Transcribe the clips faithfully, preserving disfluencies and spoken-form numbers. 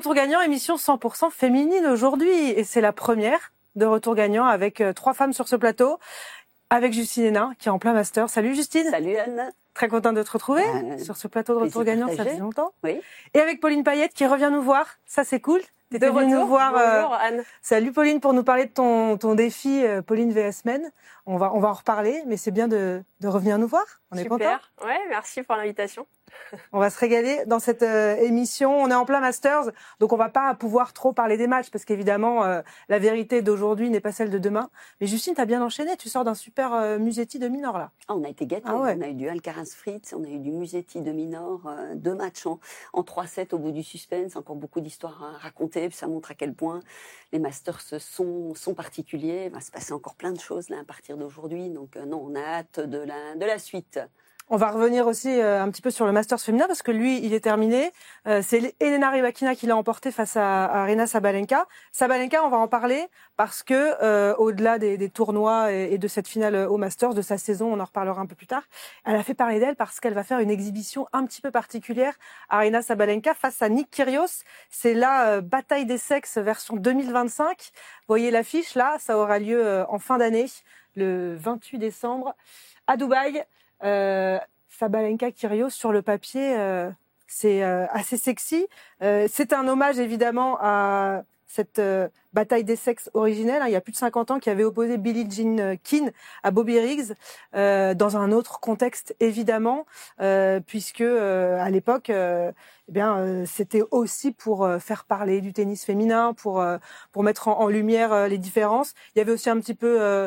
Retour gagnant, émission cent pour cent féminine aujourd'hui. Et c'est la première de Retour gagnant avec euh, trois femmes sur ce plateau. Avec Justine Hénin, qui est en plein master. Salut Justine. Salut Anne. Très contente de te retrouver euh, sur ce plateau de Retour gagnant, ça fait longtemps. Oui. Et avec Pauline Payette qui revient nous voir. Ça, c'est cool. De retour. Nous voir, Bonjour euh... Anne. Salut Pauline, pour nous parler de ton, ton défi euh, Pauline V S Men. On va, on va en reparler, mais c'est bien de, de revenir nous voir. On Super. est content. Ouais, merci pour l'invitation. On va se régaler dans cette euh, émission. On est en plein Masters, donc on va pas pouvoir trop parler des matchs parce qu'évidemment euh, la vérité d'aujourd'hui n'est pas celle de demain. Mais Justine, t'as bien enchaîné. Tu sors d'un super euh, Musetti de Minor là. Ah, on a été gâtés. Ah ouais. On a eu du Alcaraz Fritz, on a eu du Musetti de Minor, euh, deux matchs en, en trois sept au bout du suspense. Encore beaucoup d'histoires à raconter. Puis ça montre à quel point les Masters sont sont particuliers. Il va se passer encore plein de choses là à partir d'aujourd'hui. Donc euh, non, on a hâte de la de la suite. On va revenir aussi euh, un petit peu sur le Masters féminin parce que lui, il est terminé. Euh, c'est Elena Rybakina qui l'a emporté face à, à Aryna Sabalenka. Sabalenka, on va en parler parce que euh, au-delà des, des tournois et, et de cette finale au Masters, de sa saison, on en reparlera un peu plus tard. Elle a fait parler d'elle parce qu'elle va faire une exhibition un petit peu particulière. Aryna Sabalenka face à Nick Kyrgios. C'est la euh, bataille des sexes version deux mille vingt-cinq. Vous voyez l'affiche là, ça aura lieu euh, en fin d'année, le vingt-huit décembre à Dubaï. Euh, Sabalenka Kyrgios sur le papier, euh, c'est euh, assez sexy. Euh, c'est un hommage évidemment à cette euh, bataille des sexes originelle. Hein, il y a plus de cinquante ans, qui avait opposé Billie Jean King à Bobby Riggs euh, dans un autre contexte évidemment, euh, puisque euh, à l'époque, euh, eh bien, euh, c'était aussi pour euh, faire parler du tennis féminin, pour euh, pour mettre en, en lumière euh, les différences. Il y avait aussi un petit peu euh,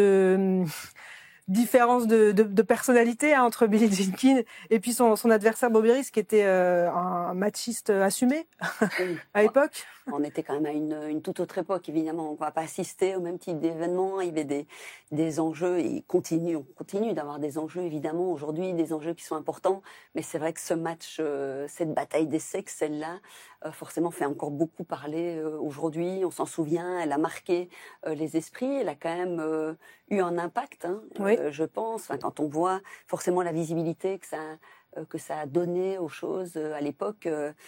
de différence de, de, de personnalité hein, entre Billie Jean King et puis son, son adversaire Bobby Riggs, qui était euh, un machiste assumé Oui. à l'époque. On était quand même à une, une toute autre époque, évidemment. On ne va pas assister au même type d'événements. Il y avait des, des enjeux et il continue, on continue d'avoir des enjeux, évidemment, aujourd'hui, des enjeux qui sont importants. Mais c'est vrai que ce match, euh, cette bataille des sexes, celle-là, euh, forcément fait encore beaucoup parler euh, aujourd'hui. On s'en souvient, elle a marqué euh, les esprits. Elle a quand même euh, eu un impact, hein, Oui. euh, je pense. Enfin, quand on voit forcément la visibilité que ça a, que ça a donné aux choses à l'époque.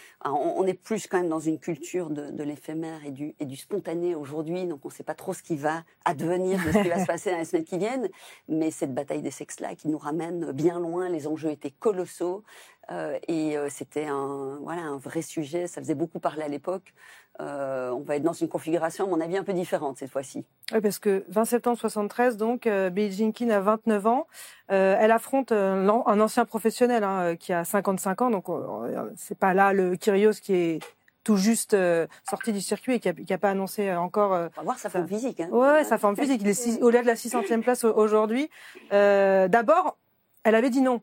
On est plus quand même dans une culture de, de l'éphémère et du, et du spontané aujourd'hui, donc on ne sait pas trop ce qui va advenir de ce qui va se passer dans les semaines qui viennent, mais cette bataille des sexes-là qui nous ramène bien loin, les enjeux étaient colossaux, euh, et euh, c'était un, voilà, un vrai sujet, ça faisait beaucoup parler à l'époque. Euh, on va être dans une configuration, à mon avis, un peu différente cette fois-ci. Oui, parce que vingt septembre soixante-treize, donc, euh, Billie Jean King a vingt-neuf ans. Euh, elle affronte euh, un ancien professionnel hein, qui a cinquante-cinq ans, donc euh, c'est pas là le Kyrgios qui est tout juste euh, sorti du circuit et qui a, qui a pas annoncé encore. Euh, on va voir sa forme physique. Hein. Ouais, ouais, sa forme physique. Il est six, au-delà de la six centième place aujourd'hui. Euh, d'abord, elle avait dit non.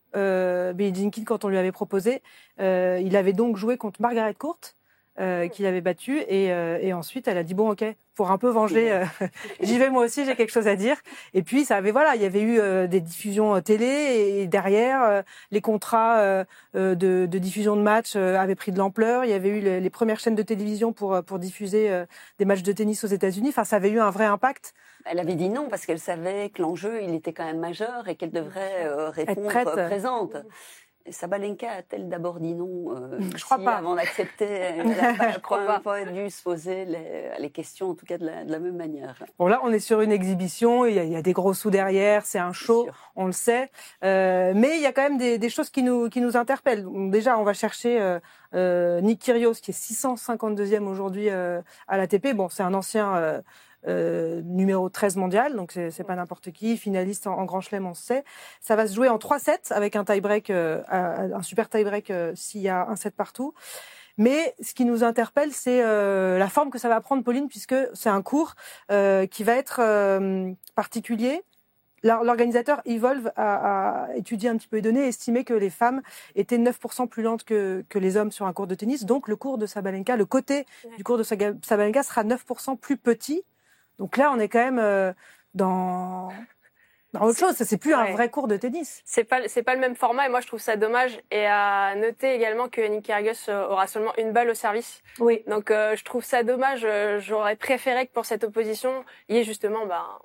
Euh, Billie Jean King, quand on lui avait proposé, euh, il avait donc joué contre Margaret Court. Euh, qu'il avait battu et, euh, et ensuite elle a dit bon ok pour un peu venger euh, j'y vais moi aussi j'ai quelque chose à dire et puis ça avait voilà il y avait eu euh, des diffusions euh, télé et, et derrière euh, les contrats euh, euh, de, de diffusion de matchs euh, avaient pris de l'ampleur, il y avait eu les, les premières chaînes de télévision pour pour diffuser euh, des matchs de tennis aux États-Unis, enfin ça avait eu un vrai impact. Elle avait dit non parce qu'elle savait que l'enjeu il était quand même majeur et qu'elle devrait euh, répondre présente. Sabalenka a-t-elle d'abord dit non euh, Je crois si, pas. Avant d'accepter, elle n'a pas, pas, pas dû se poser les, les questions, en tout cas de la, de la même manière. Bon là, on est sur une exhibition, il y a, il y a des gros sous derrière, c'est un show, on le sait. Euh, mais il y a quand même des, des choses qui nous, qui nous interpellent. Déjà, on va chercher euh, euh, Nick Kyrgios, qui est six cent cinquante-deuxième aujourd'hui euh, à l'A T P. Bon, c'est un ancien... Euh, Euh, numéro treize mondial, donc c'est, c'est pas n'importe qui, finaliste en, en Grand Chelem, on sait. Ça va se jouer en trois sets avec un tie-break, euh, un super tie-break euh, s'il y a un set partout. Mais ce qui nous interpelle, c'est euh, la forme que ça va prendre, Pauline, puisque c'est un cours euh, qui va être euh, particulier. L'organisateur Evolve a, a étudié un petit peu les données et estimé que les femmes étaient neuf pour cent plus lentes que, que les hommes sur un cours de tennis. Donc le cours de Sabalenka, le côté du cours de Sabalenka sera neuf pour cent plus petit. Donc là, on est quand même euh, dans, dans autre chose. C'est plus ouais. un vrai cours de tennis. C'est pas, c'est pas le même format et moi je trouve ça dommage. Et à noter également que Nick Kyrgios aura seulement une balle au service. Oui. Donc euh, je trouve ça dommage. J'aurais préféré que pour cette opposition, il y ait justement bah,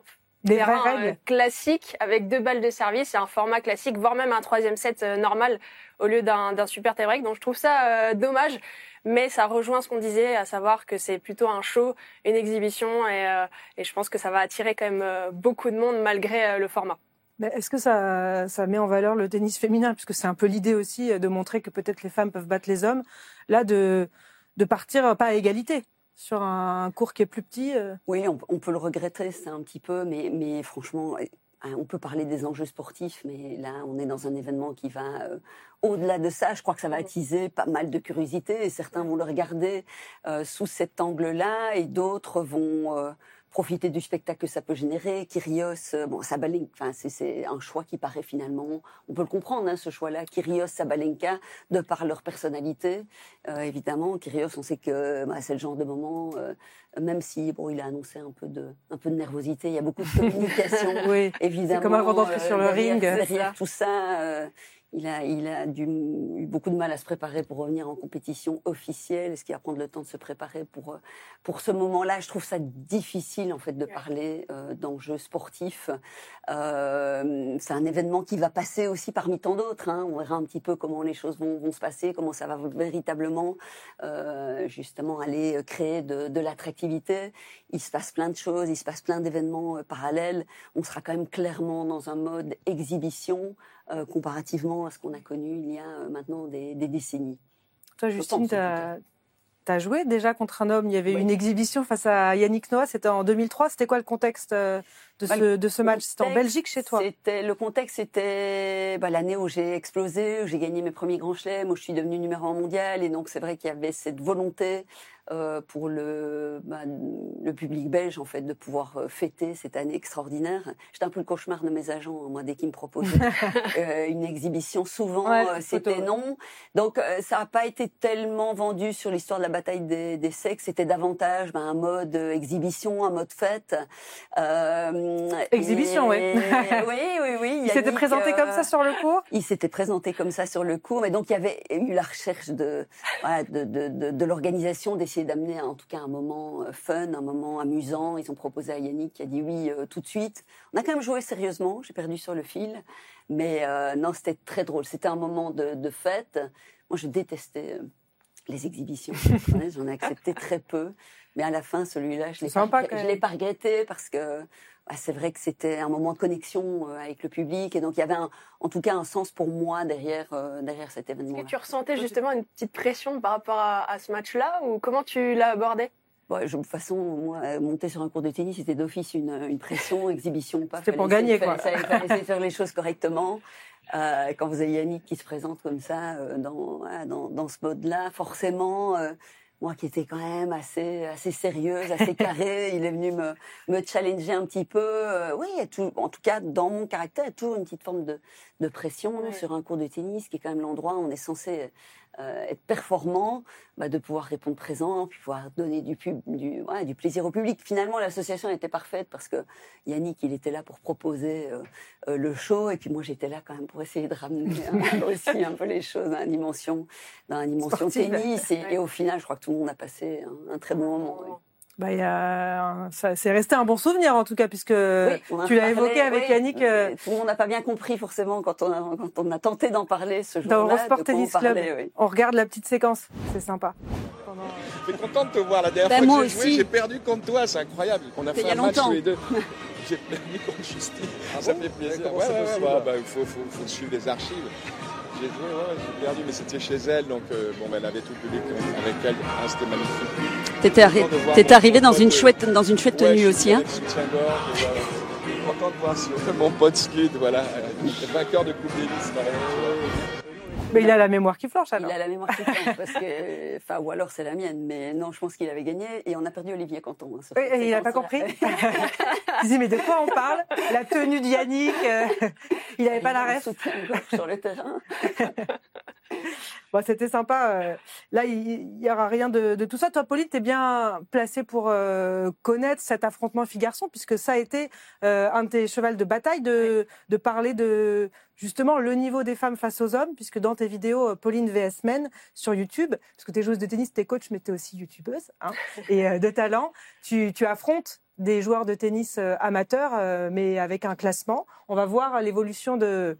Des terrain vraies règles euh, classique avec deux balles de service et un format classique, voire même un troisième set euh, normal au lieu d'un, d'un super tie-break. Donc je trouve ça euh, dommage, mais ça rejoint ce qu'on disait, à savoir que c'est plutôt un show, une exhibition, et, euh, et je pense que ça va attirer quand même euh, beaucoup de monde malgré euh, le format. Mais est-ce que ça, ça met en valeur le tennis féminin, puisque c'est un peu l'idée aussi de montrer que peut-être les femmes peuvent battre les hommes, là de de partir pas à égalité sur un cours qui est plus petit. Euh... Oui, on, on peut le regretter, c'est un petit peu, mais, mais franchement, on peut parler des enjeux sportifs, mais là, on est dans un événement qui va euh, au-delà de ça. Je crois que ça va attiser pas mal de curiosité, et certains vont le regarder euh, sous cet angle-là, et d'autres vont euh, profiter du spectacle que ça peut générer. Kyrgios, euh, bon, Sabalenka, enfin, c'est, c'est un choix qui paraît finalement, on peut le comprendre, hein, ce choix-là. Kyrgios, Sabalenka, de par leur personnalité, euh, évidemment. Kyrgios, on sait que bah, c'est le genre de moment, euh, même si bon, il a annoncé un peu de, un peu de nervosité, il y a beaucoup de communication, oui, évidemment. C'est comme avant d'entrer euh, sur le derrière, ring. Derrière tout ça. Euh, Il a, il a dû, eu beaucoup de mal à se préparer pour revenir en compétition officielle. Est-ce qu'il va prendre le temps de se préparer pour, pour ce moment-là? Je trouve ça difficile, en fait, de parler euh, d'enjeux sportifs. Euh, c'est un événement qui va passer aussi parmi tant d'autres. Hein. On verra un petit peu comment les choses vont, vont se passer, comment ça va véritablement, euh, justement, aller créer de, de l'attractivité. Il se passe plein de choses, il se passe plein d'événements euh, parallèles. On sera quand même clairement dans un mode exhibition, Euh, comparativement à ce qu'on a connu il y a euh, maintenant des, des décennies. Toi, Justine, tu as joué déjà contre un homme. Il y avait oui. une exhibition face à Yannick Noah, c'était en deux mille trois. C'était quoi le contexte de bah, ce, de ce match? C'était en Belgique chez toi? C'était, le contexte, c'était bah, l'année où j'ai explosé, où j'ai gagné mes premiers grands chelems, où je suis devenue numéro un mondial. Et donc, c'est vrai qu'il y avait cette volonté euh, pour le, bah, le public belge, en fait, de pouvoir fêter cette année extraordinaire. J'étais un peu le cauchemar de mes agents, hein, moi, dès qu'ils me proposaient euh, une exhibition. Souvent, ouais, euh, c'était photo. Non. Donc, euh, ça n'a pas été tellement vendu sur l'histoire de la bataille des, des sexes. C'était davantage bah, un mode exhibition, un mode fête. Euh, exhibition, et... oui. oui, oui, oui. Il s'était présenté euh... comme ça sur le cours? Il s'était présenté comme ça sur le cours. Mais donc, il y avait eu la recherche de, voilà, de, de, de, de l'organisation, d'essayer d'amener en tout cas un moment fun, un moment amusant. Ils ont proposé à Yannick qui a dit oui euh, tout de suite. On a quand même joué sérieusement, j'ai perdu sur le fil, mais euh, non, c'était très drôle. C'était un moment de, de fête. Moi, je détestais euh, les exhibitions. J'en ai accepté très peu, mais à la fin, celui-là, je l'ai pas, je l'ai pas regretté parce que bah, c'est vrai que c'était un moment de connexion euh, avec le public, et donc il y avait un, en tout cas un sens pour moi derrière euh, derrière cet événement. Est-ce que tu ressentais justement une petite pression par rapport à, à ce match-là, ou comment tu l'as abordé? Bon, je, de toute façon, moi, monter sur un cours de tennis, c'était d'office une, une pression, exhibition, pas. C'était pour gagner, quoi. Il fallait, fallait essayer de faire les choses correctement. Euh, quand vous avez Yannick qui se présente comme ça, euh, dans, dans, dans ce mode-là, forcément, euh, moi qui étais quand même assez, assez sérieuse, assez carrée, il est venu me, me challenger un petit peu. Euh, oui, il y a tout, en tout cas, dans mon caractère, il y a toujours une petite forme de, de pression ouais. sur un cours de tennis, qui est quand même l'endroit où on est censé euh, être performant, bah, de pouvoir répondre présent, puis pouvoir donner du, pub, du, ouais, du plaisir au public. Finalement, l'association était parfaite parce que Yannick, il était là pour proposer euh, euh, le show, et puis moi, j'étais là quand même pour essayer de ramener hein, aussi un peu les choses dans la dimension, dans la dimension Sportive. tennis. Et, ouais. et au final, je crois que tout le monde a passé un, un très bon moment. Ouais. Bah, y a, ça, c'est resté un bon souvenir en tout cas, puisque oui, tu l'as évoqué avec oui, Yannick. Euh... Tout le monde n'a pas bien compris forcément quand on a, quand on a tenté d'en parler ce jour-là. Dans Eurosport Tennis Club, parlait, oui. On regarde la petite séquence, c'est sympa. Pendant... Je suis content de te voir. La dernière ben fois que j'ai joué, j'ai perdu contre toi, c'est incroyable. On a fait un match tous les deux. J'ai perdu contre Justine. Ah, ça bon fait plaisir. Ouais, ouais, ouais, ouais, bah, il faut, faut, faut suivre les archives. J'ai joué, ouais, j'ai perdu, mais c'était chez elle, donc euh, bon, ben, elle avait tout le public avec elle. Ah, c'était magnifique. T'étais, arri- t'étais arrivé dans une, chouette, dans une chouette tenue ouais, aussi, hein. Soutien-gorge, voilà. Je suis content de voir sur mon pote Scud, voilà, vainqueur de Coupe Davis. Mais il a la mémoire qui flanche alors. Il a la mémoire qui flanche parce que, enfin, ou alors c'est la mienne, mais non, je pense qu'il avait gagné et on a perdu Olivier Canton. Hein, oui, et il n'a pas compris. Il disait mais de quoi on parle? La tenue de Yannick, euh, il n'avait pas la ref. Sur le terrain. Bon, c'était sympa. Là, il n'y aura rien de, de tout ça. Toi, Pauline, tu es bien placée pour euh, connaître cet affrontement filles-garçons, puisque ça a été euh, un de tes chevals de bataille de, de parler de justement le niveau des femmes face aux hommes, puisque dans tes vidéos Pauline V S Men sur YouTube, parce que tu es joueuse de tennis, tu es coach, mais tu es aussi youtubeuse, hein, et euh, de talent, tu, tu affrontes des joueurs de tennis euh, amateurs, euh, mais avec un classement. On va voir l'évolution de,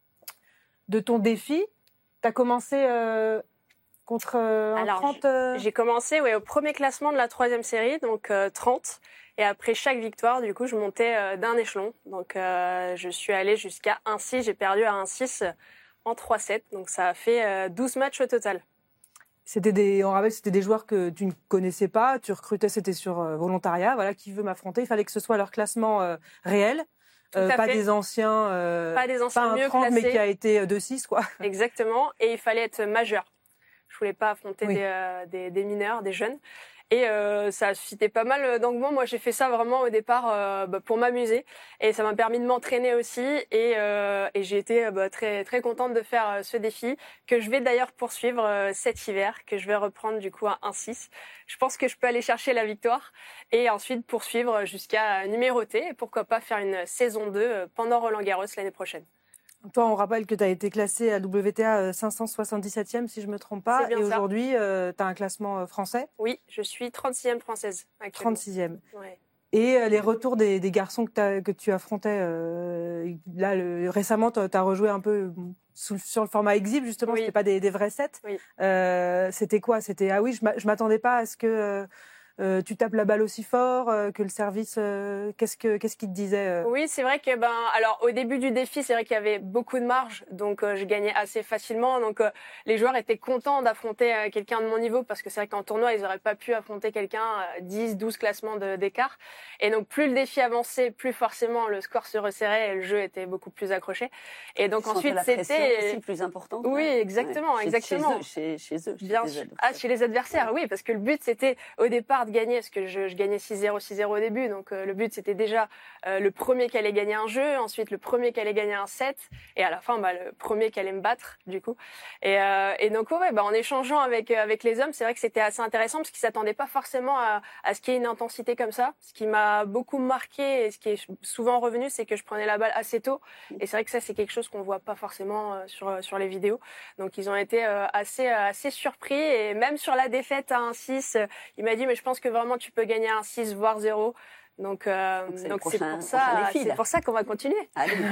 de ton défi. Tu as commencé euh, contre euh, un Alors, trente euh... J'ai commencé ouais, au premier classement de la troisième série, donc euh, trente. Et après chaque victoire, du coup, je montais euh, d'un échelon. Donc, euh, je suis allée jusqu'à un six. J'ai perdu à un six en trois sept. Donc, ça a fait euh, douze matchs au total. C'était des, on rappelle, c'était des joueurs que tu ne connaissais pas. Tu recrutais, c'était sur euh, volontariat. Voilà, qui veut m'affronter. Il fallait que ce soit leur classement euh, réel. Euh, pas, des anciens, euh, pas des anciens, pas un mieux trente, classés. Mais qui a été deux six, quoi. Exactement. Et il fallait être majeur. Je voulais pas affronter oui. des, euh, des, des mineurs, des jeunes. Et euh, ça a suscité pas mal d'engouement. Moi, j'ai fait ça vraiment au départ euh, bah, pour m'amuser, et ça m'a permis de m'entraîner aussi. Et, euh, et j'ai été bah, très très contente de faire euh, ce défi que je vais d'ailleurs poursuivre euh, cet hiver, que je vais reprendre du coup à un six. Je pense que je peux aller chercher la victoire et ensuite poursuivre jusqu'à numéroter. Et pourquoi pas faire une saison deux pendant Roland-Garros l'année prochaine. Toi, on rappelle que tu as été classée à W T A cinq cent soixante-dix-septième, si je ne me trompe pas. Et aujourd'hui, euh, tu as un classement français. Oui, je suis trente-sixième française actuellement. trente-sixième. Ouais. Et euh, les retours des, des garçons que, t'as, que tu affrontais, euh, là, le, récemment, tu as rejoué un peu sous, sur le format Exhib, justement, oui. C'était pas des, des vrais sets. Oui. Euh, c'était quoi? C'était, ah oui, je m'attendais pas à ce que... Euh, Euh, tu tapes la balle aussi fort euh, que le service. Euh, qu'est-ce que qu'est-ce qu'il te disait euh... Oui, c'est vrai que ben alors au début du défi, c'est vrai qu'il y avait beaucoup de marge, donc euh, je gagnais assez facilement. Donc euh, les joueurs étaient contents d'affronter euh, quelqu'un de mon niveau, parce que c'est vrai qu'en tournoi, ils auraient pas pu affronter quelqu'un à dix, douze classements de, d'écart. Et donc plus le défi avançait, plus forcément le score se resserrait et le jeu était beaucoup plus accroché. Et donc tu ensuite c'était aussi plus important. Oui, exactement, ouais. exactement. Chez, chez, chez eux, chez bien sûr. Ah, chez les adversaires, oui, parce que le but c'était au départ de gagner, parce que je, je gagnais six zéro, six zéro au début, donc euh, le but c'était déjà euh, le premier qui allait gagner un jeu, ensuite le premier qui allait gagner un set, et à la fin bah, le premier qui allait me battre du coup. Et, euh, et donc ouais, bah, en échangeant avec euh, avec les hommes, c'est vrai que c'était assez intéressant, parce qu'ils s'attendaient pas forcément à, à ce qu'il y ait une intensité comme ça. Ce qui m'a beaucoup marqué et ce qui est souvent revenu, c'est que je prenais la balle assez tôt, et c'est vrai que ça c'est quelque chose qu'on voit pas forcément euh, sur sur les vidéos. Donc ils ont été euh, assez euh, assez surpris, et même sur la défaite à un six, euh, il m'a dit mais je pense que vraiment tu peux gagner un six voire zéro. Donc euh, donc c'est, donc c'est pour ça défi, c'est pour ça qu'on va continuer.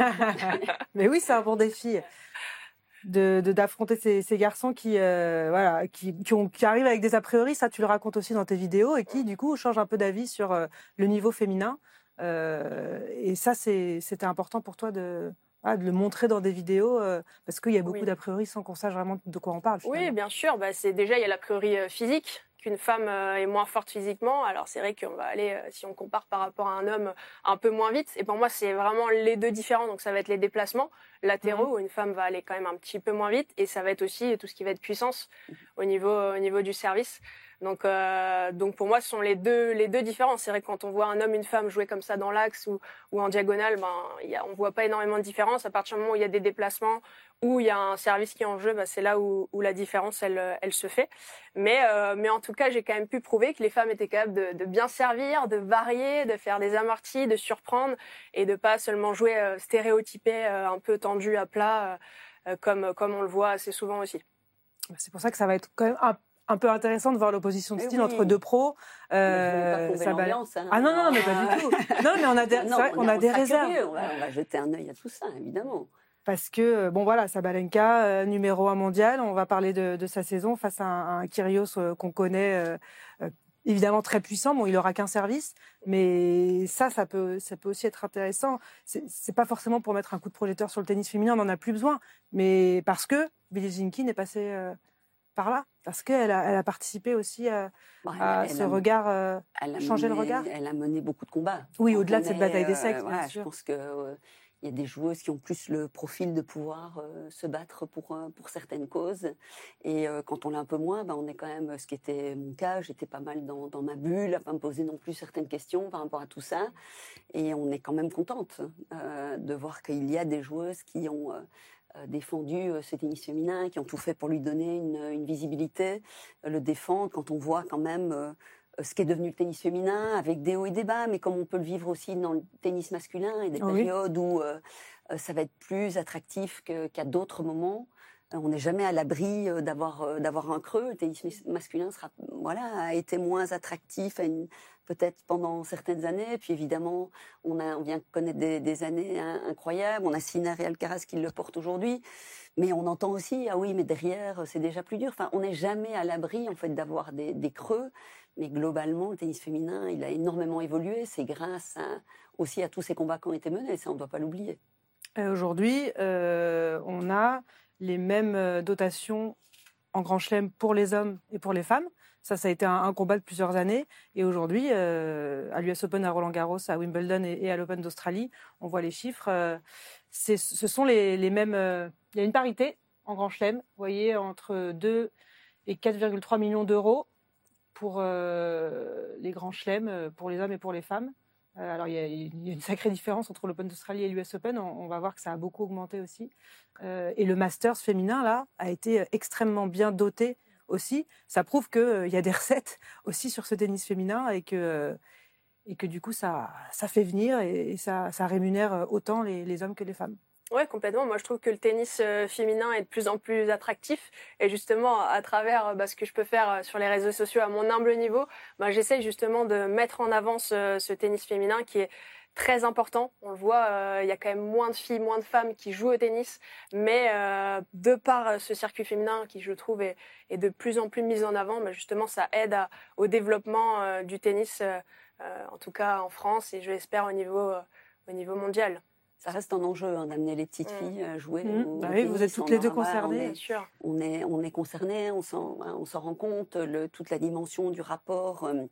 Mais oui, c'est un bon défi de, de d'affronter ces, ces garçons qui euh, voilà qui qui, ont, qui arrivent avec des a priori. Ça tu le racontes aussi dans tes vidéos, et qui du coup changent un peu d'avis sur euh, le niveau féminin. Euh, et ça c'est c'était important pour toi de Ah, de le montrer dans des vidéos, euh, parce qu'il y a beaucoup oui. d'a priori sans qu'on sache vraiment de quoi on parle. Finalement. Oui, bien sûr. Bah, c'est déjà il y a l'a priori euh, physique, qu'une femme euh, est moins forte physiquement. Alors c'est vrai qu'on va aller, euh, si on compare par rapport à un homme, un peu moins vite. Et pour moi, c'est vraiment les deux différents. Donc ça va être les déplacements latéraux, mmh. où une femme va aller quand même un petit peu moins vite, et ça va être aussi tout ce qui va être puissance au niveau au niveau du service. Donc, euh, donc pour moi, ce sont les deux, les deux différences. C'est vrai que quand on voit un homme, une femme jouer comme ça dans l'axe ou, ou en diagonale, ben, y a, on voit pas énormément de différence. À partir du moment où il y a des déplacements, où il y a un service qui est en jeu, ben, c'est là où, où la différence, elle, elle se fait. Mais, euh, mais en tout cas, j'ai quand même pu prouver que les femmes étaient capables de, de bien servir, de varier, de faire des amortis, de surprendre, et de pas seulement jouer euh, stéréotypé, euh, un peu tendu à plat, euh, comme, comme on le voit assez souvent aussi. C'est pour ça que ça va être quand même un un peu intéressant de voir l'opposition de style oui. entre deux pros. Euh, ça va... hein. Ah non, non, mais pas du tout. Non, mais on a des, non, vrai, on, on a des réserves. On va, on va jeter un œil à tout ça, évidemment. Parce que, bon voilà, Sabalenka, euh, numéro un mondial, on va parler de, de sa saison face à un, un Kyrgios euh, qu'on connaît, euh, euh, évidemment très puissant. Bon, il aura qu'un service, mais ça, ça peut, ça peut aussi être intéressant. C'est, c'est pas forcément pour mettre un coup de projecteur sur le tennis féminin, on n'en a plus besoin, mais parce que Billie Jean King est passée... Euh, par là, parce qu'elle a, elle a participé aussi à, bon, elle, à elle ce a, regard, euh, elle a changer mené, le regard. Elle a mené beaucoup de combats. Oui, au-delà de cette bataille des sexes, euh, bien ouais, sûr. Je pense que euh, il y a des joueuses qui ont plus le profil de pouvoir euh, se battre pour euh, pour certaines causes, et euh, quand on l'a un peu moins, ben on est quand même, ce qui était mon cas, j'étais pas mal dans dans ma bulle, à pas me poser non plus certaines questions par rapport à tout ça, et on est quand même contente euh, de voir qu'il y a des joueuses qui ont euh, défendu ce tennis féminin, qui ont tout fait pour lui donner une, une visibilité, le défendre, quand on voit quand même euh, ce qu'est devenu le tennis féminin, avec des hauts et des bas, mais comme on peut le vivre aussi dans le tennis masculin, et des oui. périodes où euh, ça va être plus attractif que, qu'à d'autres moments. On n'est jamais à l'abri d'avoir d'avoir un creux. Le tennis masculin sera voilà a été moins attractif à une peut-être pendant certaines années. Puis évidemment, on, a, on vient connaître des, des années hein, incroyables. On a Sinner et Alcaraz qui le portent aujourd'hui. Mais on entend aussi, ah oui, mais derrière, c'est déjà plus dur. Enfin, on n'est jamais à l'abri, en fait, d'avoir des, des creux. Mais globalement, le tennis féminin, il a énormément évolué. C'est grâce à, aussi à tous ces combats qui ont été menés. Ça, on ne doit pas l'oublier. Et aujourd'hui, euh, on a les mêmes dotations en Grand Chelem pour les hommes et pour les femmes. Ça, ça a été un, un combat de plusieurs années. Et aujourd'hui, euh, à l'U S Open, à Roland-Garros, à Wimbledon et, et à l'Open d'Australie, on voit les chiffres. Euh, c'est, ce sont les, les mêmes... Euh, il y a une parité en Grand Chelem, vous voyez, entre deux et quatre virgule trois millions d'euros pour euh, les Grands Chelems, pour les hommes et pour les femmes. Euh, alors, il y, a, il y a une sacrée différence entre l'Open d'Australie et l'U S Open. On, on va voir que ça a beaucoup augmenté aussi. Euh, et le Masters féminin, là, a été extrêmement bien doté aussi. Ça prouve qu'il euh, y a des recettes aussi sur ce tennis féminin et que, euh, et que du coup, ça, ça fait venir et, et ça, ça rémunère autant les, les hommes que les femmes. Ouais, complètement. Moi, je trouve que le tennis euh, féminin est de plus en plus attractif. Et justement, à travers bah, ce que je peux faire sur les réseaux sociaux à mon humble niveau, bah, j'essaie justement de mettre en avant ce, ce tennis féminin qui est très important. On le voit, euh, il y a quand même moins de filles, moins de femmes qui jouent au tennis. Mais euh, de par ce circuit féminin qui, je trouve, est, est de plus en plus mis en avant, bah, justement, ça aide à, au développement euh, du tennis, euh, en tout cas en France et je l'espère au niveau, euh, au niveau mondial. Ça reste un enjeu hein, d'amener les petites filles à jouer. Mmh. Au, bah au oui, tennis. Vous êtes toutes les deux concernées. On est, bien sûr. On est, on est concernés, on s'en, on s'en rend compte, le, toute la dimension du rapport euh,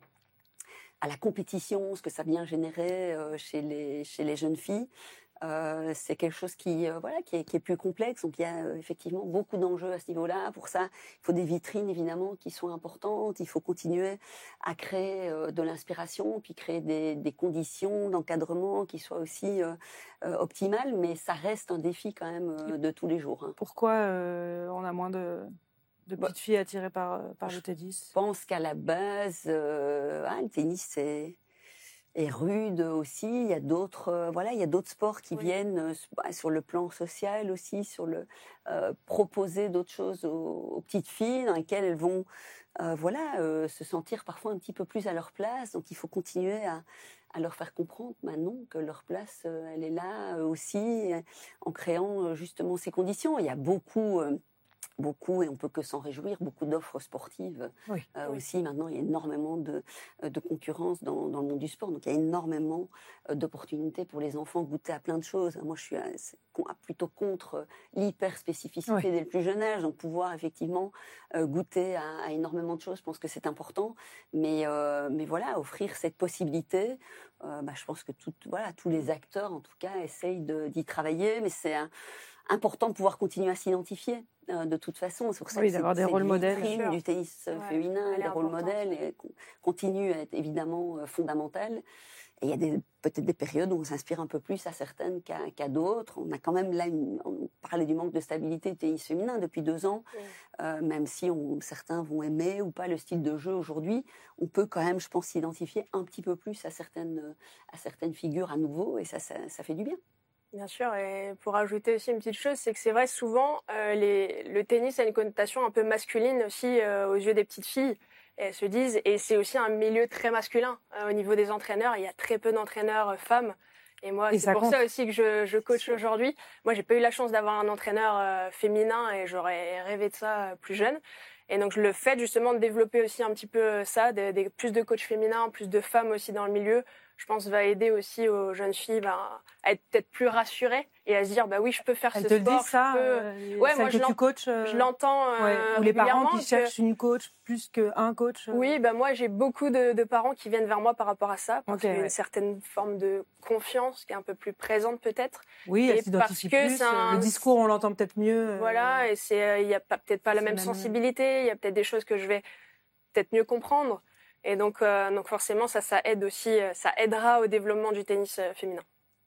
à la compétition, ce que ça vient générer euh, chez, les, chez les jeunes filles. Euh, c'est quelque chose qui, euh, voilà, qui, est, qui est plus complexe. Donc il y a euh, effectivement beaucoup d'enjeux à ce niveau-là. Pour ça, il faut des vitrines évidemment qui soient importantes. Il faut continuer à créer euh, de l'inspiration, puis créer des, des conditions d'encadrement qui soient aussi euh, euh, optimales. Mais ça reste un défi quand même euh, de tous les jours. Hein. Pourquoi euh, on a moins de, de petites bah, filles attirées par, par le tennis ? Je pense qu'à la base, euh, ah, le tennis c'est et rude aussi. Il y a d'autres, euh, voilà, il y a d'autres sports qui oui. viennent euh, bah, sur le plan social aussi, sur le euh, proposer d'autres choses aux, aux petites filles dans lesquelles elles vont, euh, voilà, euh, se sentir parfois un petit peu plus à leur place. Donc il faut continuer à, à leur faire comprendre, maintenant que leur place, euh, elle est là euh, aussi, euh, en créant euh, justement ces conditions. Il y a beaucoup. Euh, Beaucoup, et on peut que s'en réjouir, beaucoup d'offres sportives oui, euh, oui. aussi. Maintenant, il y a énormément de, de concurrence dans, dans le monde du sport. Donc, il y a énormément d'opportunités pour les enfants de goûter à plein de choses. Moi, je suis plutôt contre l'hyper-spécificité oui. dès le plus jeune âge. Donc, pouvoir effectivement euh, goûter à, à énormément de choses, je pense que c'est important. Mais, euh, mais voilà, offrir cette possibilité, euh, bah, je pense que tout, voilà, tous les acteurs, en tout cas, essayent de, d'y travailler. Mais c'est un, important de pouvoir continuer à s'identifier. De toute façon, c'est pour ça oui, que d'avoir des rôles modèles du tennis ouais, féminin, des rôles modèles, et continue à être évidemment fondamental. Et il y a des, peut-être des périodes où on s'inspire un peu plus à certaines qu'à, qu'à d'autres. On a quand même là, une, on parlait du manque de stabilité du tennis féminin depuis deux ans, oui. euh, même si on, certains vont aimer ou pas le style de jeu aujourd'hui, on peut quand même, je pense, s'identifier un petit peu plus à certaines, à certaines figures à nouveau, et ça, ça, ça fait du bien. Bien sûr, et pour ajouter aussi une petite chose, c'est que c'est vrai, souvent, euh, les, le tennis a une connotation un peu masculine aussi euh, aux yeux des petites filles. Et elles se disent, et c'est aussi un milieu très masculin. Euh, au niveau des entraîneurs, il y a très peu d'entraîneurs euh, femmes. Et moi, et c'est pour compte. ça aussi que je, je coach aujourd'hui. Moi, j'ai pas eu la chance d'avoir un entraîneur euh, féminin et j'aurais rêvé de ça euh, plus jeune. Et donc, le fait justement de développer aussi un petit peu ça, de, de, plus de coachs féminins, plus de femmes aussi dans le milieu, je pense va aider aussi aux jeunes filles bah, à être peut-être plus rassurées et à se dire bah oui, je peux faire Elle ce te sport. Le dit ça, je peux... euh, ouais, moi que je, tu coaches, euh... je l'entends euh, ouais. Ou les parents qui que... cherchent une coach plus qu'un coach. Euh... Oui, bah moi j'ai beaucoup de, de parents qui viennent vers moi par rapport à ça parce okay, qu'il y a ouais. une certaine forme de confiance qui est un peu plus présente peut-être. Oui, elle s'identifie plus. Un... Le discours, on l'entend peut-être mieux. Voilà, et c'est il y a pas, peut-être pas la même, même sensibilité. Il y a peut-être des choses que je vais peut-être mieux comprendre. Et donc, euh, donc forcément, ça, ça aide aussi, ça aidera au développement du tennis euh, féminin.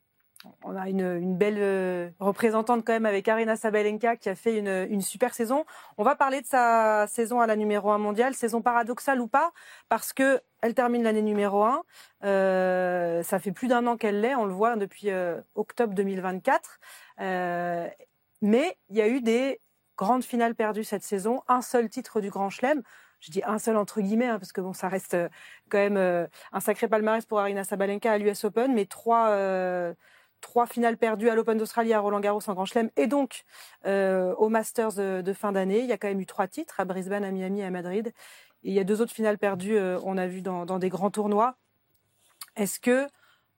On a une, une belle euh, représentante quand même avec Aryna Sabalenka qui a fait une, une super saison. On va parler de sa saison à la numéro un mondiale, saison paradoxale ou pas, parce que elle termine l'année numéro un. Euh, ça fait plus d'un an qu'elle l'est, on le voit depuis euh, octobre deux mille vingt-quatre. Euh, mais il y a eu des grandes finales perdues cette saison, un seul titre du Grand Chelem. je dis un seul entre guillemets, hein, parce que bon, ça reste euh, quand même euh, un sacré palmarès pour Aryna Sabalenka à l'U S Open, mais trois, euh, trois finales perdues à l'Open d'Australie, à Roland-Garros en Grand Chelem, et donc euh, au Masters de, de fin d'année. Il y a quand même eu trois titres, à Brisbane, à Miami et à Madrid. Et il y a deux autres finales perdues, euh, on a vu dans, dans des grands tournois. Est-ce que